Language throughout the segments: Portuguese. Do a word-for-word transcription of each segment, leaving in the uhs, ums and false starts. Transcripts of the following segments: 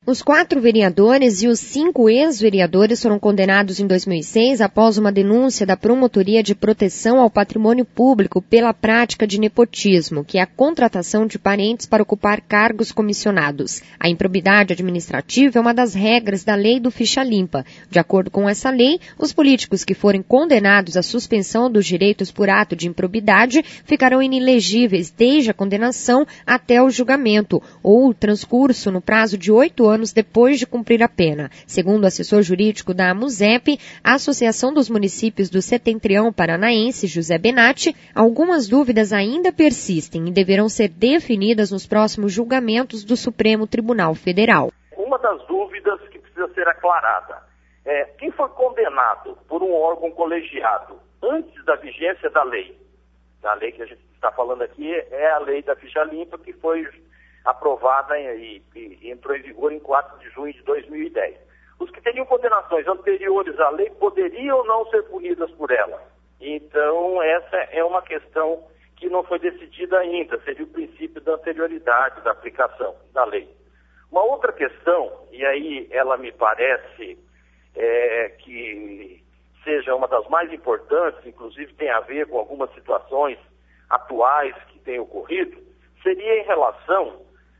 Os quatro vereadores e os cinco ex-vereadores foram condenados em dois mil e seis após uma denúncia da Promotoria de Proteção ao Patrimônio Público pela prática de nepotismo, que é a contratação de parentes para ocupar cargos comissionados. A improbidade administrativa é uma das regras da lei do ficha limpa. De acordo com essa lei, os políticos que forem condenados à suspensão dos direitos por ato de improbidade ficarão inelegíveis desde a condenação até o julgamento, ou o transcurso no prazo de oito anos anos depois de cumprir a pena. Segundo o assessor jurídico da AMUSEP, a Associação dos Municípios do Setentrião Paranaense, José Benatti, algumas dúvidas ainda persistem e deverão ser definidas nos próximos julgamentos do Supremo Tribunal Federal. Uma das dúvidas que precisa ser aclarada é quem foi condenado por um órgão colegiado antes da vigência da lei. A lei que a gente está falando aqui é a lei da ficha limpa, que foi aprovada e, e entrou em vigor em quatro de junho de dois mil e dez. Os que teriam condenações anteriores à lei poderiam não ser punidas por ela. Então, essa é uma questão que não foi decidida ainda, seria o princípio da anterioridade da aplicação da lei. Uma outra questão, e aí ela me parece é, que seja uma das mais importantes, inclusive tem a ver com algumas situações atuais que têm ocorrido, seria em relação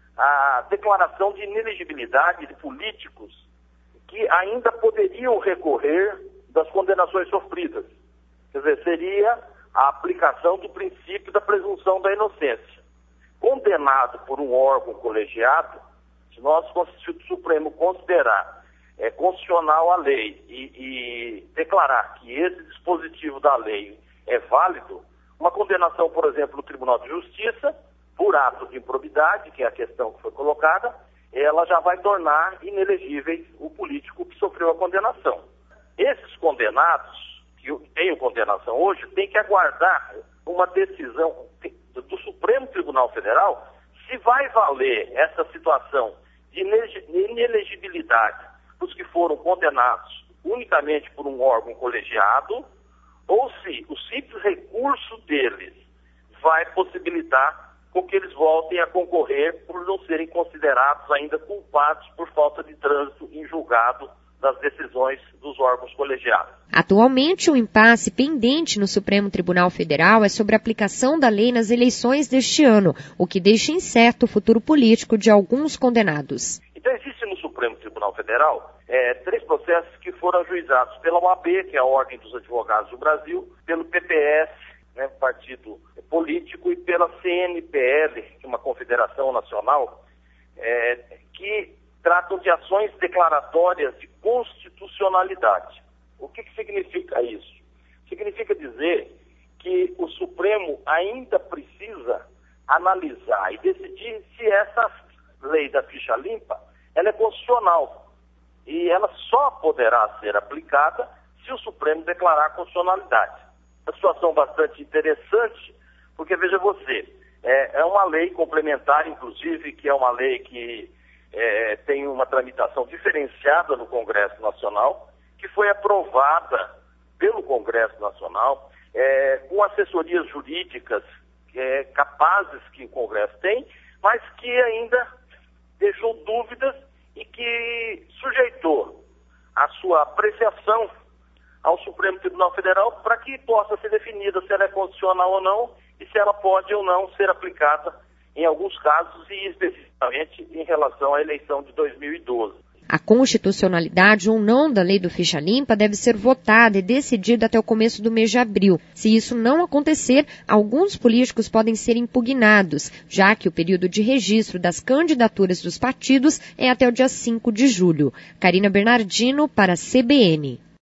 a declaração de inelegibilidade de políticos que ainda poderiam recorrer das condenações sofridas. Quer dizer, seria a aplicação do princípio da presunção da inocência. Condenado por um órgão colegiado, se nós, se o Supremo considerar é, constitucional a lei e, e declarar que esse dispositivo da lei é válido, uma condenação, por exemplo, no Tribunal de Justiça, por ato de improbidade, que é a questão que foi colocada, ela já vai tornar inelegíveis o político que sofreu a condenação. Esses condenados, que têm condenação hoje, têm que aguardar uma decisão do Supremo Tribunal Federal se vai valer essa situação de inelegibilidade dos que foram condenados unicamente por um órgão colegiado, ou se o simples recurso deles vai possibilitar com que eles voltem a concorrer por não serem considerados ainda culpados por falta de trânsito em julgado das decisões dos órgãos colegiados. Atualmente, o impasse pendente no Supremo Tribunal Federal é sobre a aplicação da lei nas eleições deste ano, o que deixa incerto o futuro político de alguns condenados. Então, existe no Supremo Tribunal Federal é, três processos que foram ajuizados pela O A B, que é a Ordem dos Advogados do Brasil, pelo P P S, né, partido político, e pela C N P L, que é uma confederação nacional, é, que tratam de ações declaratórias de constitucionalidade. O que, que significa isso? Significa dizer que o Supremo ainda precisa analisar e decidir se essa lei da ficha limpa ela é constitucional. E ela só poderá ser aplicada se o Supremo declarar constitucionalidade. Uma situação bastante interessante, porque, veja você, é, é uma lei complementar, inclusive, que é uma lei que é, tem uma tramitação diferenciada no Congresso Nacional, que foi aprovada pelo Congresso Nacional, é, com assessorias jurídicas é, capazes que o Congresso tem, mas que ainda deixou dúvidas e que sujeitou a sua apreciação ao Supremo Tribunal Federal para que possa ser definida se ela é constitucional ou não e se ela pode ou não ser aplicada em alguns casos e especificamente em relação à eleição de dois mil e doze. A constitucionalidade ou não da lei do ficha limpa deve ser votada e decidida até o começo do mês de abril. Se isso não acontecer, alguns políticos podem ser impugnados, já que o período de registro das candidaturas dos partidos é até o dia cinco de julho. Karina Bernardino para a C B N.